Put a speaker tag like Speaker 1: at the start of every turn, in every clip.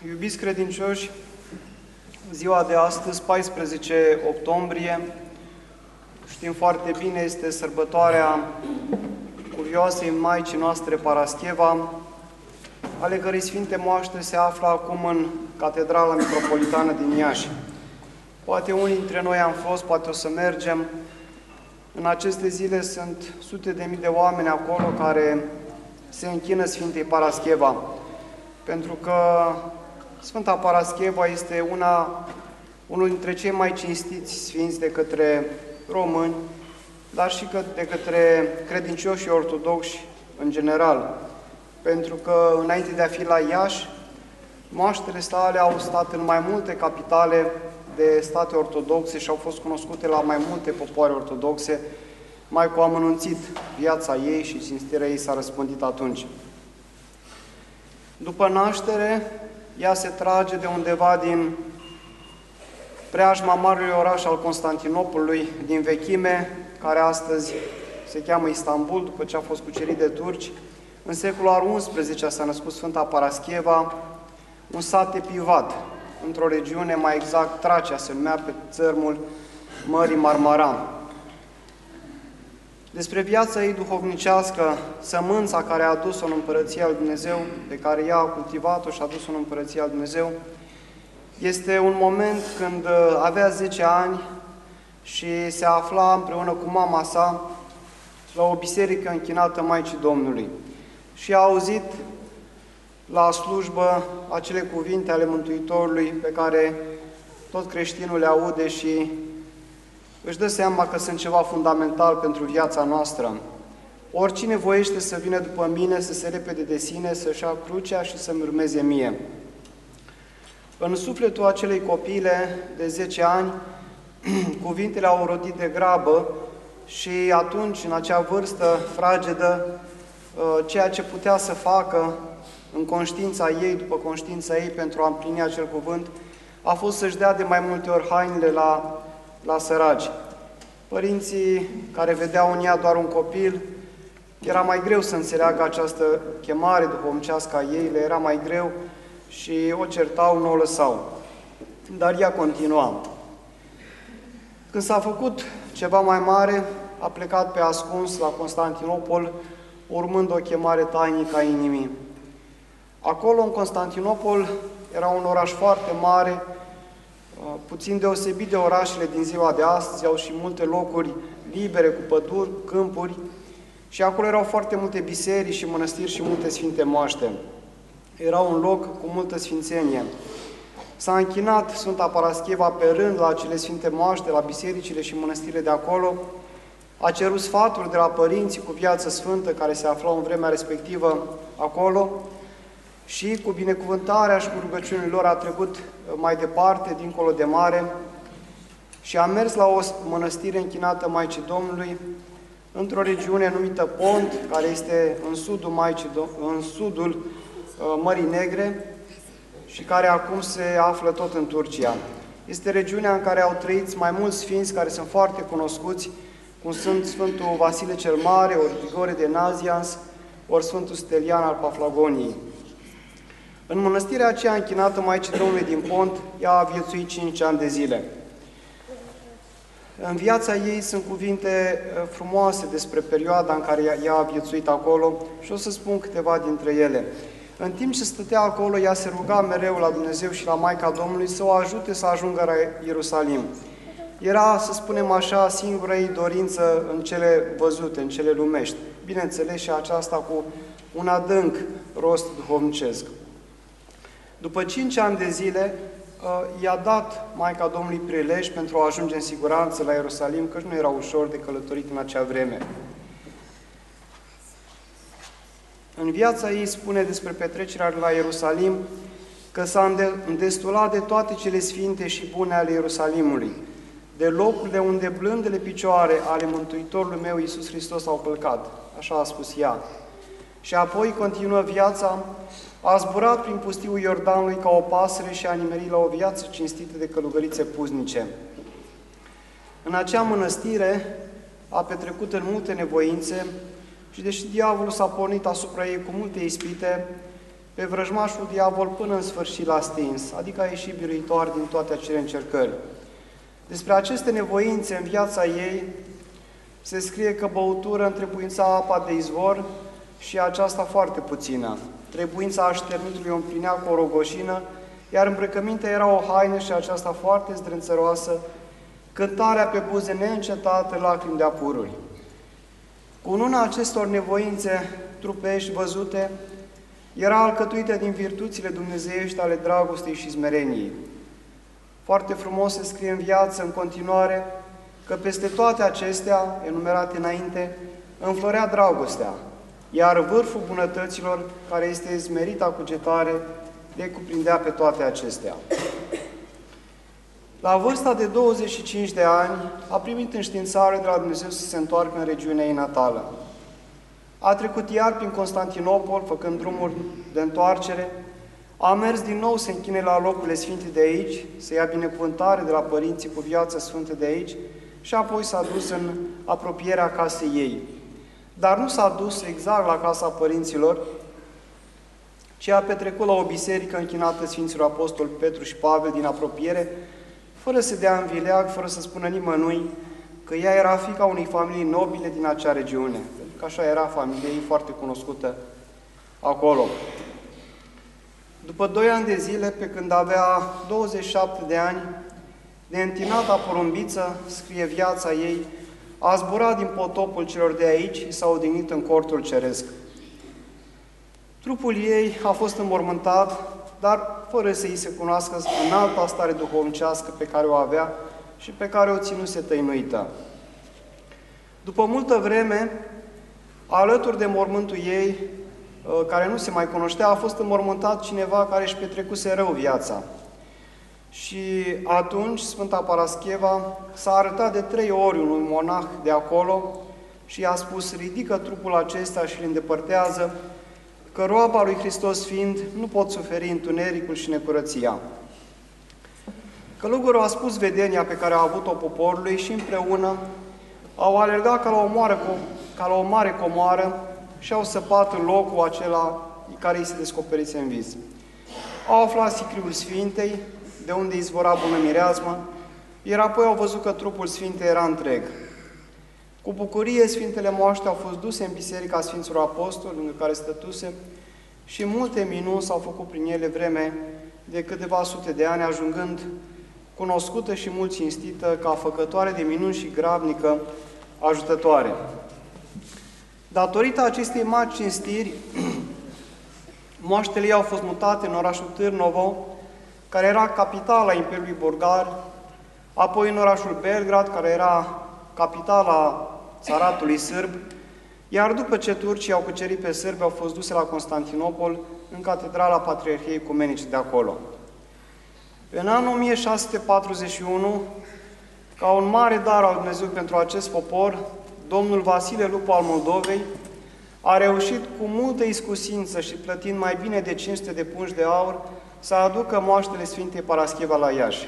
Speaker 1: Iubiți credincioși, ziua de astăzi, 14 octombrie, știm foarte bine, este sărbătoarea cuvioasei Maicii noastre Parascheva, ale cărei Sfinte Moaște se află acum în Catedrala Metropolitană din Iași. Poate unii dintre noi am fost, poate o să mergem. În aceste zile sunt sute de mii de oameni acolo care se închină Sfintei Parascheva, pentru că Sfânta Parascheva este unul dintre cei mai cinstiți sfinți de către români, dar și de către credincioșii ortodoxi în general, pentru că înainte de a fi la Iași, moaștele sale au stat în mai multe capitale de state ortodoxe și au fost cunoscute la mai multe popoare ortodoxe, mai cu amănunțit viața ei și cinstirea ei s-a răspândit atunci. După naștere, ea se trage de undeva din preajma marelui oraș al Constantinopolului, din vechime, care astăzi se cheamă Istanbul, după ce a fost cucerit de turci. În secolul al XI s-a născut Sfânta Parascheva, un sat epivat, într-o regiune, mai exact Tracia, se numea, pe țărmul Mării Marmara. Despre viața ei duhovnicească, sămânța care a adus-o în Împărăția lui Dumnezeu, pe care ea a cultivat-o și a adus-o în Împărăția lui Dumnezeu, este un moment când avea 10 ani și se afla împreună cu mama sa la o biserică închinată Maicii Domnului. Și a auzit la slujbă acele cuvinte ale Mântuitorului pe care tot creștinul le aude și își dă seama că sunt ceva fundamental pentru viața noastră. Oricine voiește să vină după mine, să se repede de sine, să-și ia crucea și să-mi urmeze mie. În sufletul acelei copile de 10 ani, cuvintele au rodit de grabă și atunci, în acea vârstă fragedă, ceea ce putea să facă în conștiința ei, după conștiința ei, pentru a împlini acel cuvânt, a fost să-și dea de mai multe ori hainele la săraci. Părinții care vedeau în ea doar un copil, era mai greu să înțeleagă această chemare duhovnicească a ei, le era mai greu și o certau, nu o lăsau. Dar ea continua. Când s-a făcut ceva mai mare, a plecat pe ascuns la Constantinopol, urmând o chemare tainică a inimii. Acolo, în Constantinopol, era un oraș foarte mare, puțin deosebit de orașele din ziua de astăzi, au și multe locuri libere, cu păduri, câmpuri, și acolo erau foarte multe biserici și mănăstiri și multe sfinte moaște. Era un loc cu multă sfințenie. S-a închinat Sfânta Parascheva pe rând la acele sfinte moaște, la bisericile și mănăstirile de acolo, a cerut sfaturi de la părinții cu viață sfântă care se aflau în vremea respectivă acolo și cu binecuvântarea și cu rugăciunile lor a trecut mai departe, dincolo de mare, și a mers la o mănăstire închinată Maicii Domnului, într-o regiune numită Pont, care este în sudul Mării Negre și care acum se află tot în Turcia. Este regiunea în care au trăit mai mulți sfinți care sunt foarte cunoscuți, cum sunt Sfântul Vasile cel Mare, ori Grigore de Nazianz, ori Sfântul Stelian al Paflagoniei. În mănăstirea aceea închinată Maicii Domnului din Pont, ea a viețuit 5 ani de zile. În viața ei sunt cuvinte frumoase despre perioada în care ea a viețuit acolo și o să spun câteva dintre ele. În timp ce stătea acolo, ea se ruga mereu la Dumnezeu și la Maica Domnului să o ajute să ajungă la Ierusalim. Era, să spunem așa, singura ei dorință în cele văzute, în cele lumești. Bineînțeles, și aceasta cu un adânc rost duhovnicesc. După 5 ani de zile, i-a dat Maica Domnului prilej pentru a ajunge în siguranță la Ierusalim, căci nu era ușor de călătorit în acea vreme. În viața ei spune despre petrecerea la Ierusalim că s-a îndestulat de toate cele sfinte și bune ale Ierusalimului, de locurile unde blândele picioare ale Mântuitorului meu Iisus Hristos au călcat. Așa a spus ea. Și apoi continuă viața, a zburat prin pustiul Iordanului ca o pasăre și a nimerit la o viață cinstită de călugărițe puznice. În acea mănăstire a petrecut în multe nevoințe și deși diavolul s-a pornit asupra ei cu multe ispite, pe vrăjmașul diavol până în sfârșit l-a stins, adică a ieșit biruitor din toate acele încercări. Despre aceste nevoințe în viața ei se scrie că băutură întrebuința apa de izvor și aceasta foarte puțină. Trebuința așternutului o împlinea cu o rogoșină, iar îmbrăcămintea era o haină și aceasta foarte zdrânțăroasă, cântarea pe buze neîncetată, lacrimi de apururi. Cu una acestor nevoințe trupești văzute, era alcătuită din virtuțile dumnezeiești ale dragostei și smereniei. Foarte frumos se scrie în viață, în continuare, că peste toate acestea, enumerate înainte, înflorea dragostea, iar vârful bunătăților, care este smerita cugetare, le cuprindea pe toate acestea. La vârsta de 25 de ani, a primit înștiințare de la Dumnezeu să se întoarcă în regiunea ei natală. A trecut iar prin Constantinopol, făcând drumuri de întoarcere, a mers din nou să închine la locurile sfinte de aici, să ia binecuvântare de la părinții cu viață sfântă de aici și apoi s-a dus în apropierea casei ei. Dar nu s-a dus exact la casa părinților, ci a petrecut la o biserică închinată Sfinților Apostoli Petru și Pavel din apropiere, fără să dea în vileag, fără să spună nimănui că ea era fiica unei familii nobile din acea regiune. Pentru că așa era familia ei foarte cunoscută acolo. După 2 ani de zile, pe când avea 27 de ani, de întinata porumbiță, scrie viața ei, a zburat din potopul celor de aici și s-a odihnit în cortul ceresc. Trupul ei a fost înmormântat, dar fără să îi se cunoască în alta stare duhovnicească pe care o avea și pe care o ținuse tăinuită. După multă vreme, alături de mormântul ei, care nu se mai cunoștea, a fost înmormântat cineva care își petrecuse rău viața. Și atunci Sfânta Parascheva s-a arătat de 3 ori unui monah de acolo și i-a spus: ridică trupul acesta și îl îndepărtează, că roaba lui Hristos fiind, nu pot suferi întunericul și necurăția. Călugărul a spus vedenia pe care a avut-o poporului și împreună au alergat ca la o mare comoară și au săpat în locul acela care îi se descoperise în vis. Au aflat sicriul Sfintei, de unde izvora bună mireasmă, iar apoi au văzut că trupul Sfintei era întreg. Cu bucurie, Sfintele Moaște au fost duse în Biserica Sfinților Apostoli, lângă care stătuse, și multe minuni s-au făcut prin ele vreme de câteva sute de ani, ajungând cunoscută și mult cinstită ca făcătoare de minuni și grabnică ajutătoare. Datorită acestei mari cinstiri, moaștele ei au fost mutate în orașul Târnovo, care era capitala Imperiului Bulgar, apoi în orașul Belgrad, care era capitala țaratului sârb, iar după ce turcii au cucerit pe sârbi, au fost duse la Constantinopol, în catedrala Patriarhiei Ecumenice de acolo. În anul 1641, ca un mare dar al Dumnezeu pentru acest popor, domnul Vasile Lupu al Moldovei a reușit cu multă iscusință și plătind mai bine de 500 de pungi de aur să aducă moaștele Sfintei Parascheva la Iași.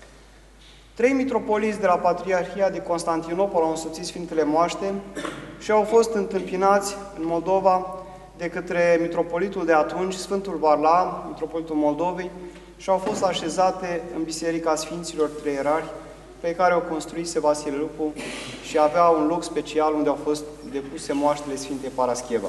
Speaker 1: 3 mitropoliți de la Patriarhia de Constantinopol au însoțit Sfintele Moaște și au fost întâmpinați în Moldova de către mitropolitul de atunci, Sfântul Varlam, mitropolitul Moldovei, și au fost așezate în Biserica Sfinților Trei Ierarhi, pe care o construise Vasile Lupu și avea un loc special unde au fost depuse moaștele Sfintei Parascheva.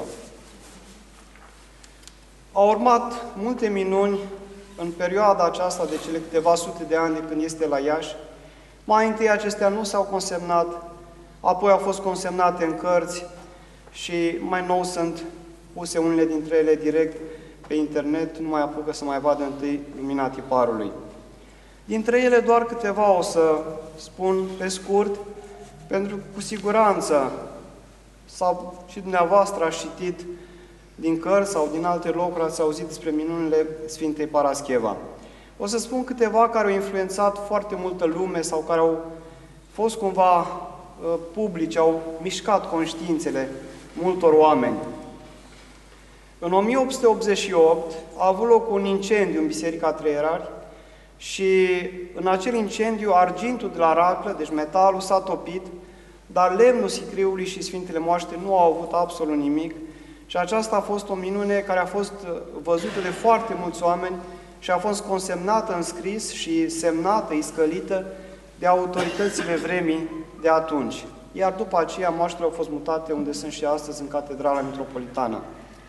Speaker 1: Au urmat multe minuni în perioada aceasta de cele câteva sute de ani de când este la Iași. Mai întâi acestea nu s-au consemnat, apoi au fost consemnate în cărți și mai nou sunt puse unele dintre ele direct pe internet, nu mai apucă să mai vadă întâi lumina tiparului. Dintre ele doar câteva o să spun pe scurt, pentru că cu siguranță, sau și dumneavoastră ați citit din cărți sau din alte locuri, ați auzit despre minunile Sfintei Parascheva. O să spun câteva care au influențat foarte multă lume sau care au fost cumva publice, au mișcat conștiințele multor oameni. În 1888 a avut loc un incendiu în Biserica Trei Ierarhi și în acel incendiu argintul de la raclă, deci metalul, s-a topit, dar lemnul sicriului și Sfintele Moaște nu au avut absolut nimic Și aceasta a fost o minune care a fost văzută de foarte mulți oameni și a fost consemnată în scris și semnată, iscălită de autoritățile vremii de atunci. Iar după aceea moaștele au fost mutate unde sunt și astăzi, în Catedrala Mitropolitană.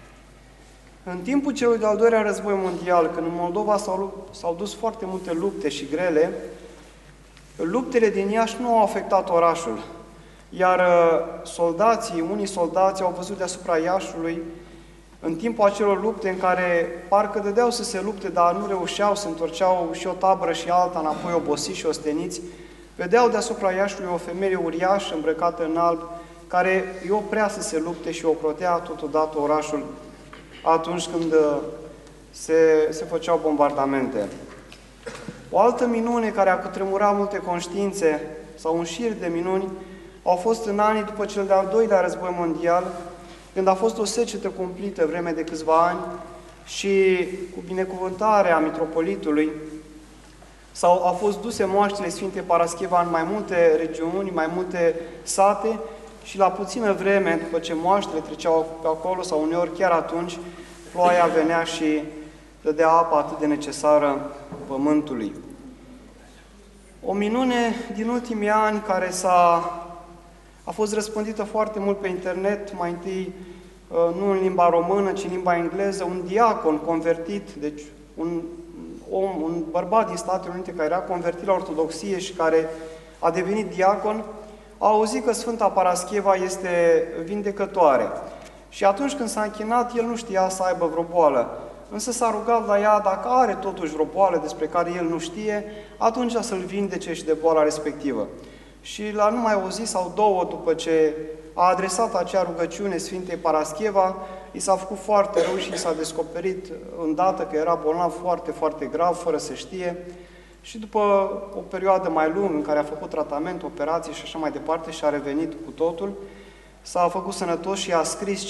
Speaker 1: În timpul celui de-al doilea război mondial, când în Moldova s-au dus foarte multe lupte și grele, luptele din Iași nu au afectat orașul, iar unii soldați au văzut deasupra Iașului, în timpul acelor lupte în care parcă dădeau să se lupte, dar nu reușeau, se întorceau și o tabără și alta, înapoi obosiți și osteniți, vedeau deasupra Iașului o femeie uriașă, îmbrăcată în alb, care îi oprea să se lupte și ocrotea totodată orașul atunci când se făceau bombardamente. O altă minune care a cutremurat multe conștiințe, sau un șir de minuni, au fost în anii după cel de-al doilea război mondial, când a fost o secetă cumplită vreme de câțiva ani și cu binecuvântarea mitropolitului au fost duse moaștele Sfintei Parascheva în mai multe regiuni, mai multe sate și la puțină vreme, după ce moaștele treceau pe acolo sau uneori chiar atunci, ploaia venea și dădea apa atât de necesară pământului. O minune din ultimii ani care a fost răspândită foarte mult pe internet, mai întâi nu în limba română, ci în limba engleză, un diacon convertit, deci un bărbat din Statele Unite care era convertit la ortodoxie și care a devenit diacon, a auzit că Sfânta Parascheva este vindecătoare. Și atunci când s-a închinat, el nu știa să aibă vreo boală. Însă s-a rugat la ea, dacă are totuși vreo boală despre care el nu știe, atunci să-l vindece și de boala respectivă. Și la numai o zi sau două după ce a adresat acea rugăciune Sfintei Parascheva, i s-a făcut foarte rău și i s-a descoperit îndată că era bolnav foarte, foarte grav, fără să știe. Și după o perioadă mai lungă în care a făcut tratament, operații și așa mai departe și a revenit cu totul, s-a făcut sănătos și a scris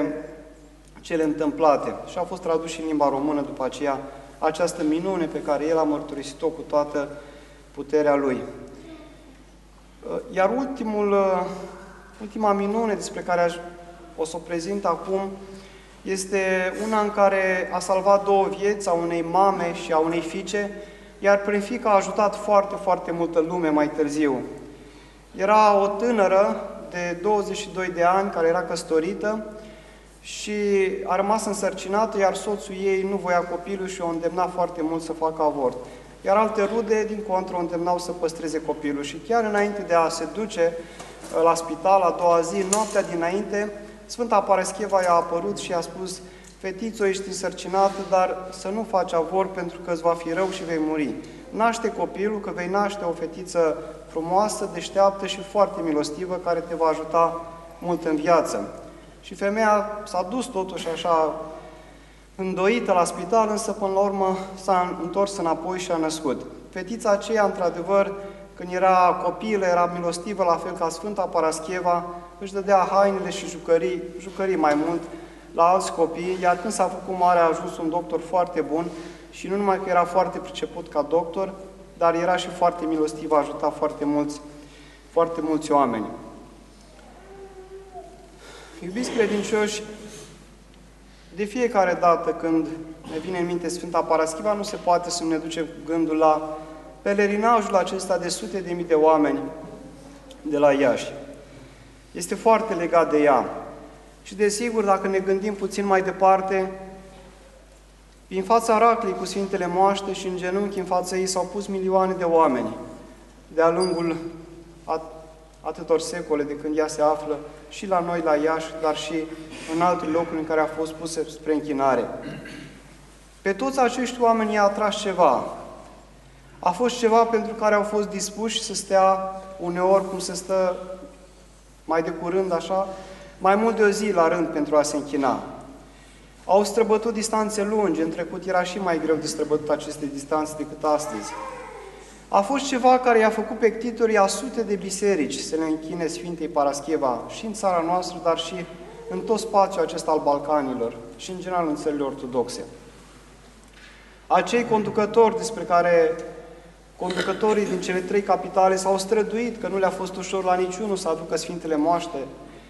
Speaker 1: cele întâmplate. Și a fost tradus și în limba română după aceea această minune pe care el a mărturisit-o cu toată puterea lui. Iar ultima minune despre care o să o prezint acum este una în care a salvat două vieți, a unei mame și a unei fiice, iar prin fiică a ajutat foarte, foarte multă lume mai târziu. Era o tânără de 22 de ani care era căsătorită și a rămas însărcinată, iar soțul ei nu voia copilul și o îndemna foarte mult să facă avort. Iar alte rude, din contră, o îndemnau să păstreze copilul. Și chiar înainte de a se duce la spital, a doua zi, noaptea dinainte, Sfânta Parascheva i-a apărut și i-a spus: fetițo, ești însărcinată, dar să nu faci avort pentru că îți va fi rău și vei muri. Naște copilul, că vei naște o fetiță frumoasă, deșteaptă și foarte milostivă, care te va ajuta mult în viață. Și femeia s-a dus totuși așa îndoită la spital, însă până la urmă s-a întors înapoi și a născut. Fetița aceea, într-adevăr, când era copilă, era milostivă, la fel ca Sfânta Parascheva, își dădea hainele și jucării mai mult la alți copii, iar când s-a făcut mare a ajuns un doctor foarte bun și nu numai că era foarte priceput ca doctor, dar era și foarte milostiv, a ajutat foarte mulți oameni. Iubiți credincioși, de fiecare dată când ne vine în minte Sfânta Parascheva, nu se poate să ne ducem gândul la pelerinajul acesta de sute de mii de oameni de la Iași. Este foarte legat de ea. Și desigur, dacă ne gândim puțin mai departe, în fața raclei cu Sfintele Moaște și în genunchi în fața ei s-au pus milioane de oameni de-a lungul atâtor secole de când ea se află și la noi, la Iași, dar și în alte locuri în care a fost pusă spre închinare. Pe toți acești oameni i-a atras ceva. A fost ceva pentru care au fost dispuși să stea uneori, cum se stă mai de curând așa, mai mult de o zi la rând pentru a se închina. Au străbătut distanțe lungi, în trecut era și mai greu de străbătut aceste distanțe decât astăzi. A fost ceva care i-a făcut pe ctitorii a sute de biserici să le închine Sfintei Parascheva și în țara noastră, dar și în tot spațiul acesta al Balcanilor și în general în țările ortodoxe. Acei conducători despre care conducătorii din cele trei capitale s-au străduit, că nu le-a fost ușor la niciunul să aducă Sfintele Moaște,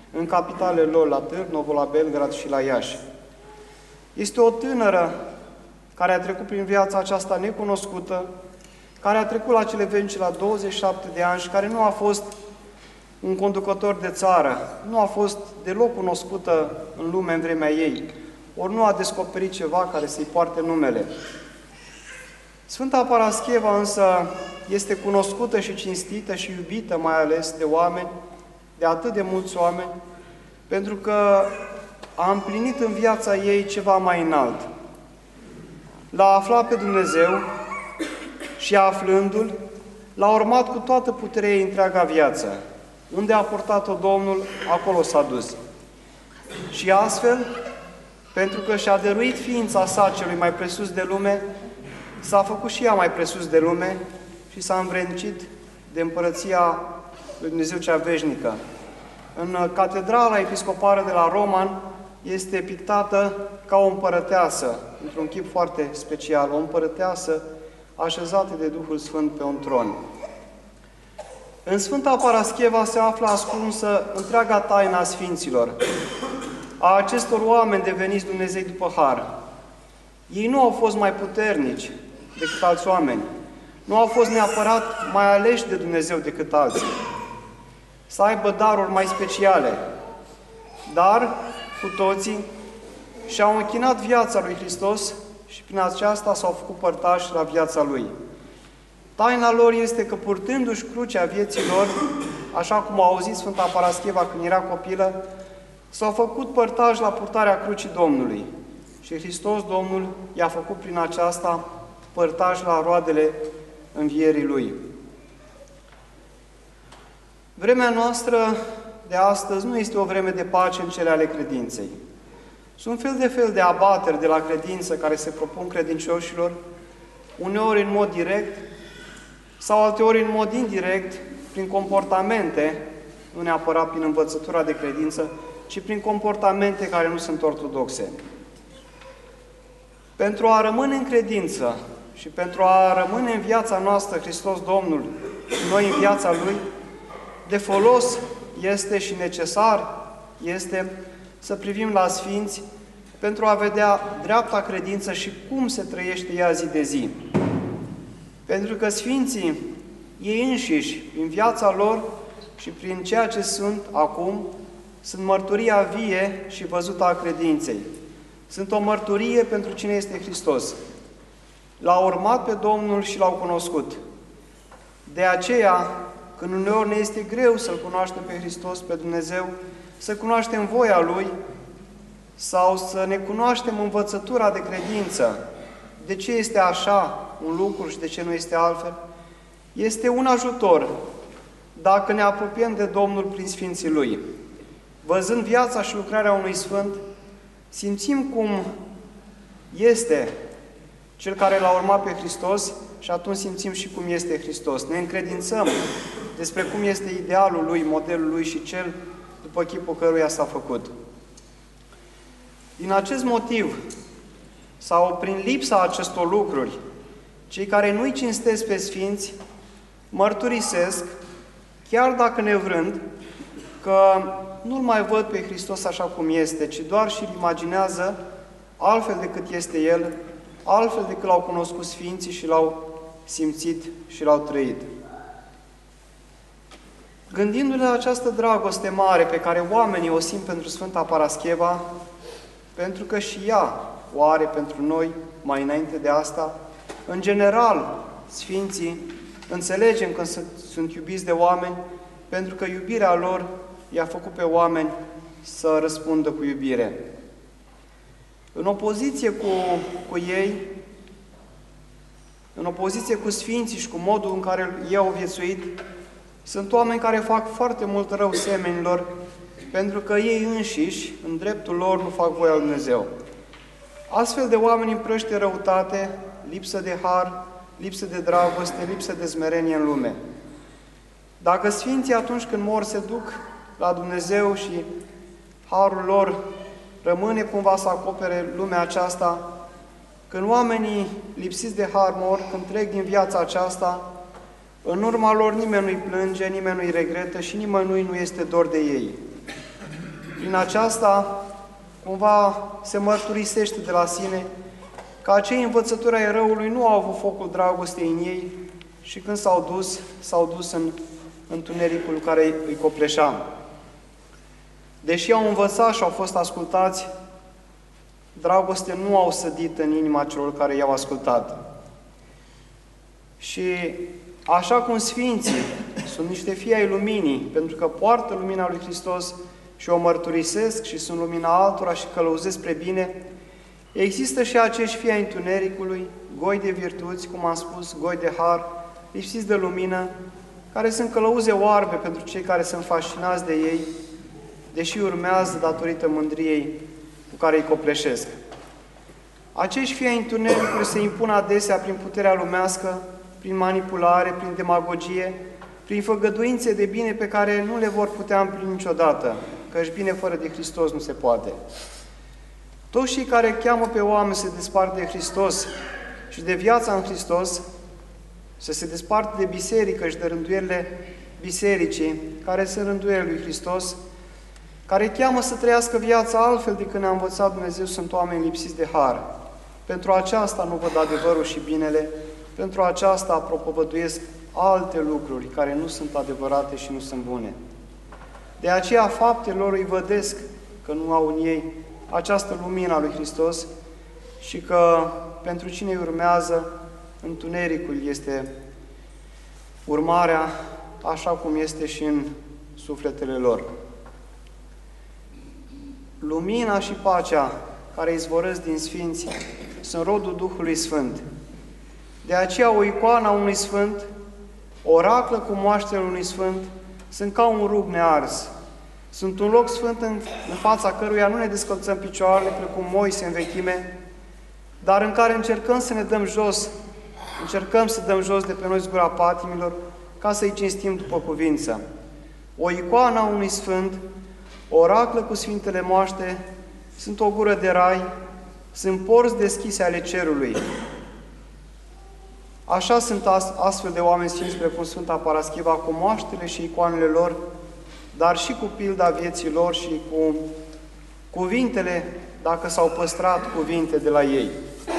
Speaker 1: în capitalele lor, la Târnovo, la Belgrad și la Iași. Este o tânără care a trecut prin viața aceasta necunoscută, care a trecut la cele veșnice la 27 de ani și care nu a fost un conducător de țară, nu a fost deloc cunoscută în lume în vremea ei, ori nu a descoperit ceva care să-i poarte numele. Sfânta Parascheva însă este cunoscută și cinstită și iubită mai ales de oameni, de atât de mulți oameni, pentru că a împlinit în viața ei ceva mai înalt. L-a aflat pe Dumnezeu și aflându-L, l-a urmat cu toată puterea ei întreaga viață. Unde a purtat-o Domnul, acolo s-a dus. Și astfel, pentru că și-a dăruit ființa sa celui mai presus de lume, s-a făcut și ea mai presus de lume și s-a învrednicit de împărăția lui Dumnezeu cea veșnică. În catedrala episcopală de la Roman este pictată ca o împărăteasă, într-un chip foarte special, o împărăteasă așezată de Duhul Sfânt pe un tron. În Sfânta Parascheva se află ascunsă întreaga taină a Sfinților, a acestor oameni deveniți Dumnezei după har. Ei nu au fost mai puternici decât alți oameni, nu au fost neapărat mai aleși de Dumnezeu decât alții, să aibă daruri mai speciale, dar cu toții și-au închinat viața lui Hristos și prin aceasta s-au făcut părtași la viața Lui. Taina lor este că purtându-și crucea vieții lor, așa cum au auzit Sfânta Parascheva când era copilă, s-au făcut părtași la purtarea crucii Domnului. Și Hristos Domnul i-a făcut prin aceasta părtași la roadele învierii Lui. Vremea noastră de astăzi nu este o vreme de pace în cele ale credinței. Sunt fel de abateri de la credință care se propun credincioșilor, uneori în mod direct sau alteori în mod indirect, prin comportamente, nu neapărat prin învățătura de credință, ci prin comportamente care nu sunt ortodoxe. Pentru a rămâne în credință și pentru a rămâne în viața noastră Hristos Domnul, noi în viața Lui, de folos este și necesar este să privim la Sfinți pentru a vedea dreapta credință și cum se trăiește ea zi de zi. Pentru că Sfinții, ei înșiși, prin viața lor și prin ceea ce sunt acum, sunt mărturia vie și văzută a credinței. Sunt o mărturie pentru cine este Hristos. L-au urmat pe Domnul și L-au cunoscut. De aceea, când uneori ne este greu să-L cunoaștem pe Hristos, pe Dumnezeu, să cunoaștem voia Lui sau să ne cunoaștem învățătura de credință, de ce este așa un lucru și de ce nu este altfel, este un ajutor dacă ne apropiem de Domnul prin Sfinții Lui. Văzând viața și lucrarea unui Sfânt, simțim cum este Cel care L-a urmat pe Hristos și atunci simțim și cum este Hristos. Ne încredințăm despre cum este idealul Lui, modelul Lui și Cel după chipul căruia s-a făcut. Din acest motiv, sau prin lipsa acestor lucruri, cei care nu-i cinstesc pe Sfinți, mărturisesc, chiar dacă nevrând, că nu-L mai văd pe Hristos așa cum este, ci doar și-L imaginează altfel decât este El, altfel decât L-au cunoscut Sfinții și L-au simțit și L-au trăit. Gândindu-ne la această dragoste mare pe care oamenii o simt pentru Sfânta Parascheva, pentru că și ea o are pentru noi mai înainte de asta, în general, Sfinții înțelegem când sunt iubiți de oameni, pentru că iubirea lor i-a făcut pe oameni să răspundă cu iubire. În opoziție cu ei, în opoziție cu Sfinții și cu modul în care ei au viețuit, sunt oameni care fac foarte mult rău semenilor, pentru că ei înșiși, în dreptul lor, nu fac voia lui Dumnezeu. Astfel de oameni împrăște răutate, lipsă de har, lipsă de dragoste, lipsă de smerenie în lume. Dacă Sfinții atunci când mor se duc la Dumnezeu și harul lor rămâne cumva să acopere lumea aceasta, când oamenii lipsiți de har mor, când trec din viața aceasta, în urma lor nimeni nu-i plânge, nimeni nu-i regretă și nimănui nu este dor de ei. Prin aceasta, cumva, se mărturisește de la sine că acei învățători ai răului nu au avut focul dragostei în ei și când s-au dus în întunericul care îi copleșea. Deși au învățat și au fost ascultați, dragoste nu au sădit în inima celor care i-au ascultat. Și așa cum Sfinții sunt niște fii ai luminii, pentru că poartă lumina lui Hristos și o mărturisesc și sunt lumina altora și călăuzesc spre bine, există și acești fii ai întunericului, goi de virtuți, cum am spus, goi de har, lipsiți de lumină, care sunt călăuze oarbe pentru cei care sunt fascinați de ei, deși urmează datorită mândriei cu care îi copleșesc. Acești fii ai întunericului se impun adesea prin puterea lumească, prin manipulare, prin demagogie, prin făgăduințe de bine pe care nu le vor putea împlini niciodată, căci bine fără de Hristos nu se poate. Toți cei care cheamă pe oameni să se despartă de Hristos și de viața în Hristos, să se despartă de biserică și de rânduielile bisericii, care sunt rânduielile lui Hristos, care cheamă să trăiască viața altfel decât ne-a învățat Dumnezeu, sunt oameni lipsiți de har. Pentru aceasta nu văd adevărul și binele, pentru aceasta propovăduiesc alte lucruri care nu sunt adevărate și nu sunt bune. De aceea faptele lor îi vădesc că nu au în ei această lumină a lui Hristos și că pentru cine îi urmează, întunericul este urmarea, așa cum este și în sufletele lor. Lumina și pacea care izvorăsc din Sfinți sunt rodul Duhului Sfânt. De aceea o icoană a unui Sfânt, o raclă cu moaștele unui Sfânt, sunt ca un rug nears. Sunt un loc sfânt în fața căruia nu ne descălțăm picioarele, precum Moise în vechime, dar în care încercăm să ne dăm jos, încercăm să dăm jos de pe noi zgura patimilor, ca să-i cinstim după cuvință. O icoană a unui Sfânt, o raclă cu Sfintele moaște, sunt o gură de rai, sunt porți deschise ale cerului. Așa sunt astfel de oameni sfinți precum Sfânta Paraschiva, cu moaștele și icoanele lor, dar și cu pilda vieții lor și cu cuvintele, dacă s-au păstrat cuvinte de la ei.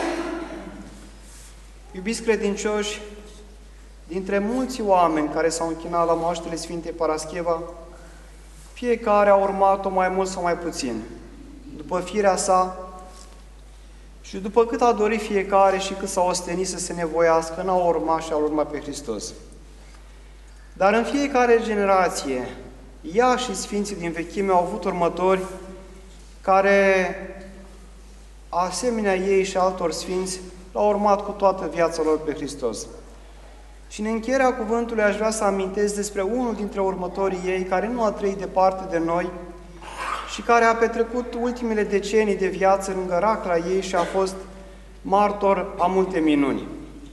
Speaker 1: Iubiți credincioși, dintre mulți oameni care s-au închinat la moaștele Sfintei Paraschiva, fiecare a urmat-o mai mult sau mai puțin, după firea sa și după cât a dorit fiecare și cât s-a ostenit să se nevoiască, n-a urmat și a urmat pe Hristos. Dar în fiecare generație, ea și Sfinții din vechime au avut următori care, asemenea ei și altor Sfinți, l-au urmat cu toată viața lor pe Hristos. Și în încheierea cuvântului aș vrea să amintesc despre unul dintre următorii ei, care nu a trăit departe de noi și care a petrecut ultimele decenii de viață lângă racla ei și a fost martor a multe minuni.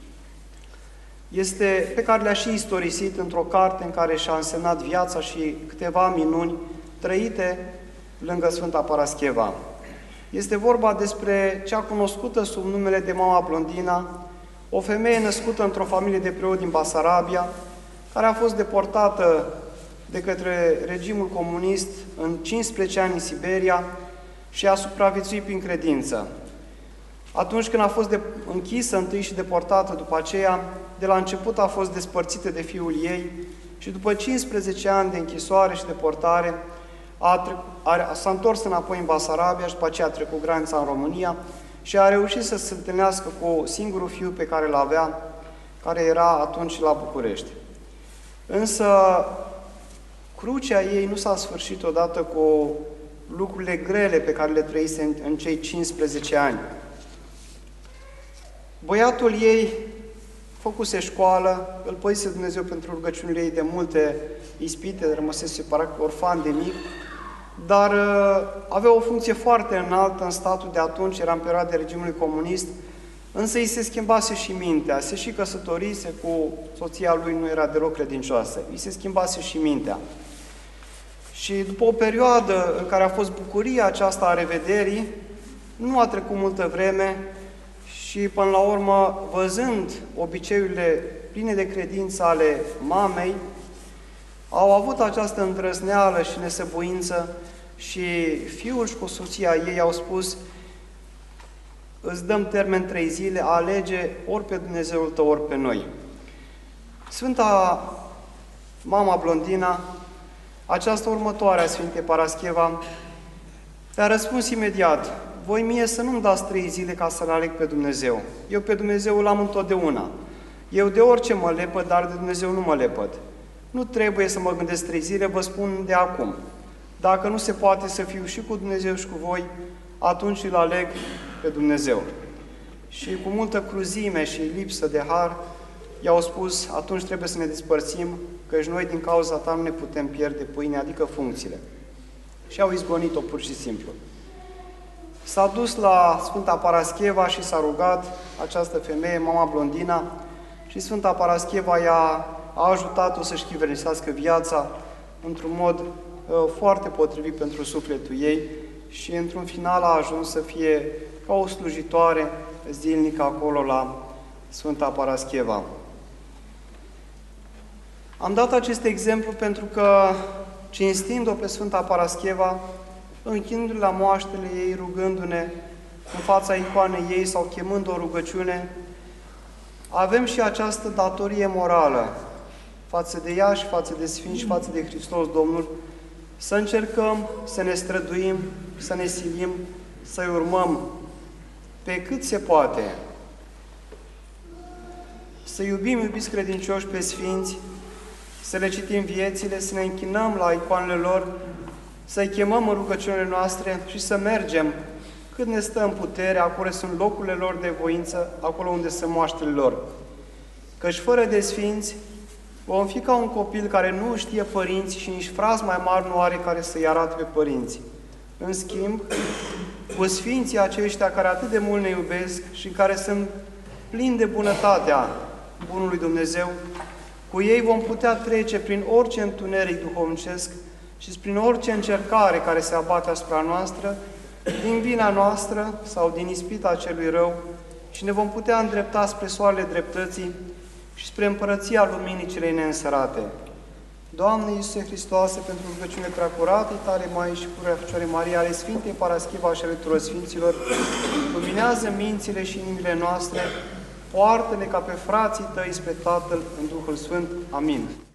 Speaker 1: Pe care le-a și istorisit într-o carte în care și-a însemnat viața și câteva minuni trăite lângă Sfânta Paraschiva. Este vorba despre cea cunoscută sub numele de Mama Blondina, o femeie născută într-o familie de preoți din Basarabia, care a fost deportată de către regimul comunist în 15 ani în Siberia și a supraviețuit prin credință. Atunci când a fost închisă întâi și deportată după aceea, de la început a fost despărțită de fiul ei și după 15 ani de închisoare și deportare s-a întors înapoi în Basarabia și după aceea a trecut granița în România și a reușit să se întâlnească cu singurul fiu pe care îl avea, care era atunci la București. Însă crucea ei nu s-a sfârșit odată cu lucrurile grele pe care le trăise în cei 15 ani. Băiatul ei făcuse școală, îl păzise Dumnezeu pentru rugăciunile ei de multe ispite, rămăsese separat orfan de mic, dar avea o funcție foarte înaltă în statul de atunci, era în perioada regimului comunist, însă îi se schimbase și mintea, se și căsătorise cu soția lui, nu era deloc credincioasă, îi se schimbase și mintea. Și după o perioadă în care a fost bucuria aceasta a revederii, nu a trecut multă vreme și până la urmă, văzând obiceiurile pline de credință ale mamei, au avut această îndrăzneală și nesăbuință și fiul și cu soția ei au spus: îți dăm termen 3 zile, alege ori pe Dumnezeul tău, ori pe noi. Sfânta Mama Blondina, această următoare a Sfintei Parascheva, le-a răspuns imediat: voi mie să nu-mi dați 3 zile ca să-L aleg pe Dumnezeu. Eu pe Dumnezeu l-am întotdeauna. Eu de orice mă lepăd, dar de Dumnezeu nu mă lepăd. Nu trebuie să mă gândesc 3 zile, vă spun de acum. Dacă nu se poate să fiu și cu Dumnezeu și cu voi, atunci îl aleg pe Dumnezeu. Și cu multă cruzime și lipsă de har, i-au spus: atunci trebuie să ne despărțim, căci noi din cauza ta nu ne putem pierde pâinea, adică funcțiile. Și au izgonit-o pur și simplu. S-a dus la Sfânta Parascheva și s-a rugat această femeie, Mama Blondina, și Sfânta Parascheva a ajutat-o să-și chivernisească viața într-un mod foarte potrivit pentru sufletul ei și într-un final a ajuns să fie ca o slujitoare zilnică acolo la Sfânta Parascheva. Am dat acest exemplu pentru că, cinstind-o pe Sfânta Parascheva, închinându-ne la moaștele ei, rugându-ne în fața icoanei ei sau chemând o rugăciune, avem și această datorie morală față de ea și față de Sfinți și față de Hristos Domnul, să încercăm să ne străduim, să ne silim, să-i urmăm pe cât se poate. Să iubim, iubiți credincioși, pe Sfinți, să le citim viețile, să ne închinăm la icoanele lor, să-i chemăm în rugăciunile noastre și să mergem cât ne stă în putere, acolo sunt locurile lor de voință, acolo unde sunt moaștele lor. Căci fără de Sfinți vom fi ca un copil care nu știe părinți și nici frați mai mari nu are care să-i arate pe părinți. În schimb, cu Sfinții aceștia care atât de mult ne iubesc și care sunt plini de bunătatea Bunului Dumnezeu, cu ei vom putea trece prin orice întuneric duhovnicesc și prin orice încercare care se abate asupra noastră, din vina noastră sau din ispita celui rău, și ne vom putea îndrepta spre soarele dreptății și spre împărăția luminii celei neînsărate. Doamne Iisuse Hristoase, pentru rugăciune preacuratei Tale, Mai și pururea Fecioarei Maria, ale Sfintei Parascheva și ale tuturor Sfinților, luminează mințile și inimile noastre, poartă-ne ca pe frații Tăi spre Tatăl în Duhul Sfânt. Amin.